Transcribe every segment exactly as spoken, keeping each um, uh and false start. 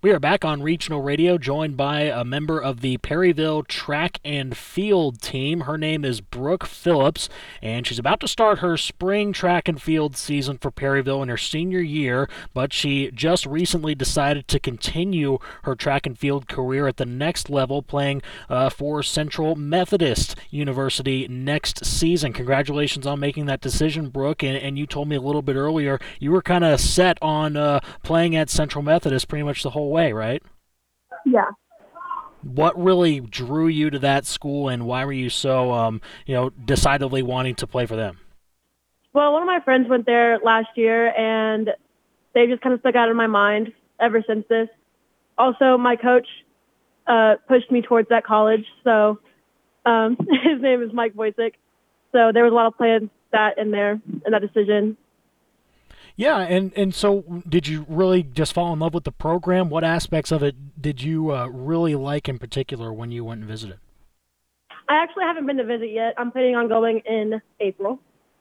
We are back on Regional Radio, joined by a member of the Perryville track and field team. Her name is Brooke Phillips, and she's about to start her spring track and field season for Perryville in her senior year, but she just recently decided to continue her track and field career at the next level, playing uh, for Central Methodist University next season. Congratulations on making that decision, Brooke, and, and you told me a little bit earlier you were kind of set on uh, playing at Central Methodist pretty much the whole way, right? Yeah. What really drew you to that school, and why were you so, um, you know, decidedly wanting to play for them? Well, one of my friends went there last year, and they just kind of stuck out in my mind ever since this. Also, my coach uh, pushed me towards that college, so um, his name is Mike Wojcik. So there was a lot of plans that in there in that decision. Yeah, and, and so did you really just fall in love with the program? What aspects of it did you uh, really like in particular when you went and visited? I actually haven't been to visit yet. I'm planning on going in April.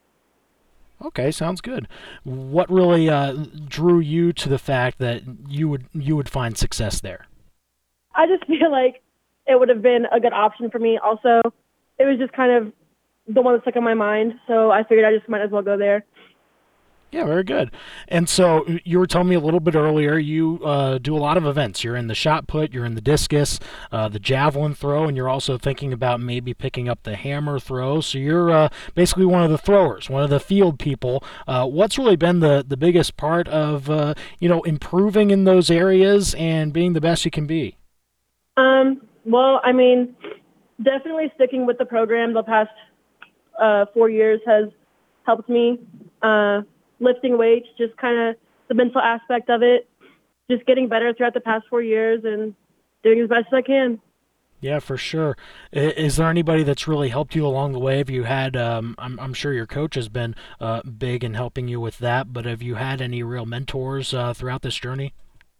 Okay, sounds good. What really uh, drew you to the fact that you would you would find success there? I just feel like it would have been a good option for me. Also, it was just kind of the one that stuck in my mind, so I figured I just might as well go there. Yeah, very good. And so you were telling me a little bit earlier, you uh, do a lot of events. You're in the shot put, you're in the discus, uh, the javelin throw, and you're also thinking about maybe picking up the hammer throw. So you're uh, basically one of the throwers, one of the field people. Uh, what's really been the, the biggest part of uh, you know improving in those areas and being the best you can be? Um. Well, I mean, definitely sticking with the program the past uh, four years has helped me. Uh, lifting weights, just kind of the mental aspect of it, just getting better throughout the past four years and doing as best as I can. Yeah, for sure. Is there anybody that's really helped you along the way? Have you had, um, I'm, I'm sure your coach has been uh, big in helping you with that, but have you had any real mentors uh, throughout this journey?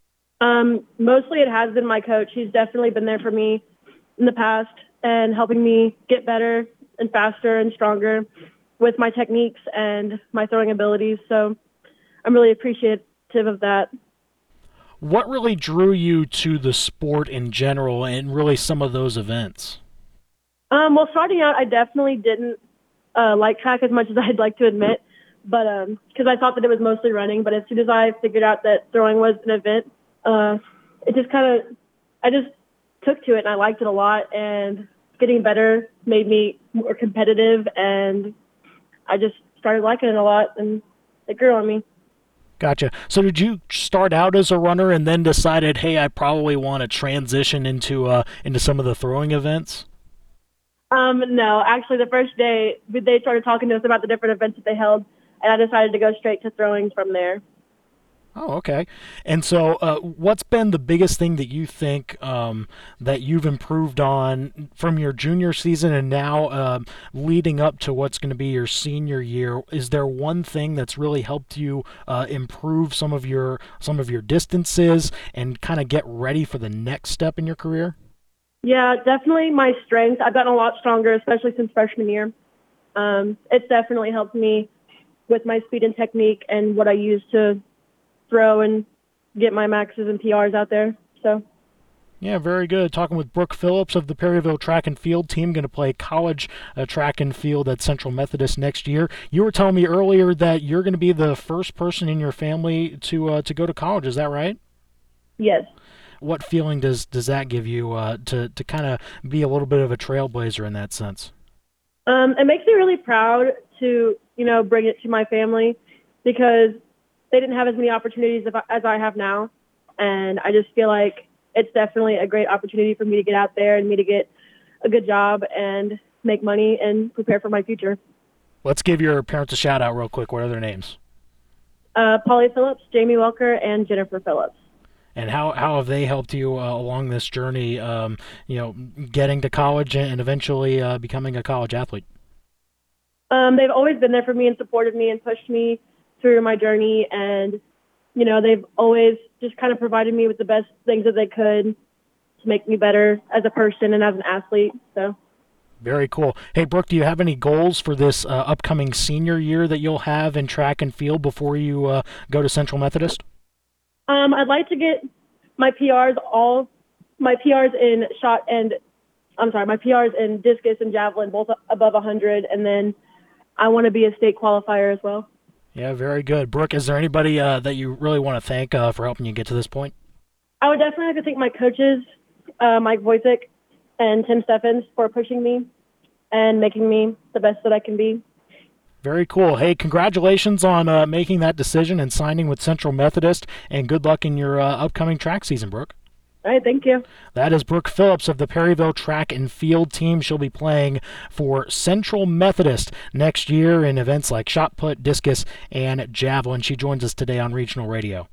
Um, mostly it has been my coach. He's definitely been there for me in the past and helping me get better and faster and stronger with my techniques and my throwing abilities. So I'm really appreciative of that. What really drew you to the sport in general and really some of those events? Um, well, starting out, I definitely didn't uh, like track as much as I'd like to admit, but because um, I thought that it was mostly running. But as soon as I figured out that throwing was an event, uh, it just kind of, I just took to it and I liked it a lot. And getting better made me more competitive, and I just started liking it a lot, and it grew on me. Gotcha. So did you start out as a runner and then decided, hey, I probably want to transition into uh, into some of the throwing events? Um, no, actually, the first day they started talking to us about the different events that they held, and I decided to go straight to throwing from there. Oh, okay. And so, uh, what's been the biggest thing that you think um, that you've improved on from your junior season and now um, leading up to what's going to be your senior year? Is there one thing that's really helped you uh, improve some of your some of your distances and kind of get ready for the next step in your career? Yeah, definitely my strength. I've gotten a lot stronger, especially since freshman year. Um, it's definitely helped me with my speed and technique and what I use to throw and get my maxes and P Rs out there. So, yeah, very good. Talking with Brooke Phillips of the Perryville track and field team, going to play college uh, track and field at Central Methodist next year. You were telling me earlier that you're going to be the first person in your family to uh, to go to college. Is that right? yes. What feeling does does that give you uh, to to kind of be a little bit of a trailblazer in that sense? Um, it makes me really proud to, you know, bring it to my family because they didn't have as many opportunities as I have now. And I just feel like it's definitely a great opportunity for me to get out there and me to get a good job and make money and prepare for my future. Let's give your parents a shout out real quick. What are their names? Uh, Polly Phillips, Jamie Welker, and Jennifer Phillips. And how, how have they helped you uh, along this journey, um, you know, getting to college and eventually uh, becoming a college athlete? Um, they've always been there for me and supported me and pushed me through my journey, and you know they've always just kind of provided me with the best things that they could to make me better as a person and as an athlete. So very cool. Hey, Brooke, do you have any goals for this uh, upcoming senior year that you'll have in track and field before you uh, go to Central Methodist? um, I'd like to get my P Rs all my P Rs in shot and I'm sorry, my P Rs in discus and javelin both above one hundred, and then I want to be a state qualifier as well. Yeah, very good. Brooke, is there anybody uh, that you really want to thank uh, for helping you get to this point? I would definitely like to thank my coaches, uh, Mike Wojcik and Tim Steffens, for pushing me and making me the best that I can be. Very cool. Hey, congratulations on uh, making that decision and signing with Central Methodist, and good luck in your uh, upcoming track season, Brooke. All right, thank you. That is Brooke Phillips of the Perryville Track and Field Team. She'll be playing for Central Methodist next year in events like shot put, discus, and javelin. She joins us today on Regional Radio.